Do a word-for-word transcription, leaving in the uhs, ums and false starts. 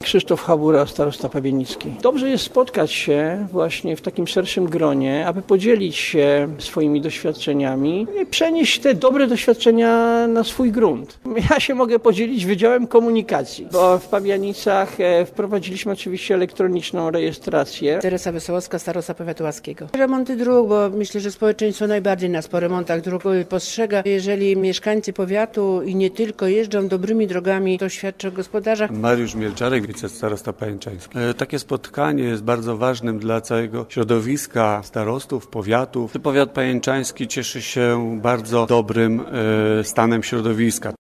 Krzysztof Habura, starosta pawienicki. Dobrze jest spotkać się właśnie w takim szerszym gronie, aby podzielić się swoimi doświadczeniami i przenieść te dobre doświadczenia na swój grunt. Ja się mogę podzielić Wydziałem Komunikacji, bo w Pabianicach wprowadziliśmy oczywiście elektroniczną rejestrację. Teresa Wesołowska, starosta powiatu łaskiego. Remonty dróg, bo myślę, że społeczeństwo najbardziej nas po remontach dróg postrzega. Jeżeli mieszkańcy powiatu i nie tylko jeżdżą dobrymi drogami, to świadczy o gospodarzach. Mariusz Mielczarek, wicestarosta pajęczański. Takie spotkanie jest bardzo ważnym dla całego środowiska starostów, powiatów. Powiat pajęczański cieszy się bardzo dobrym stanem środowiska.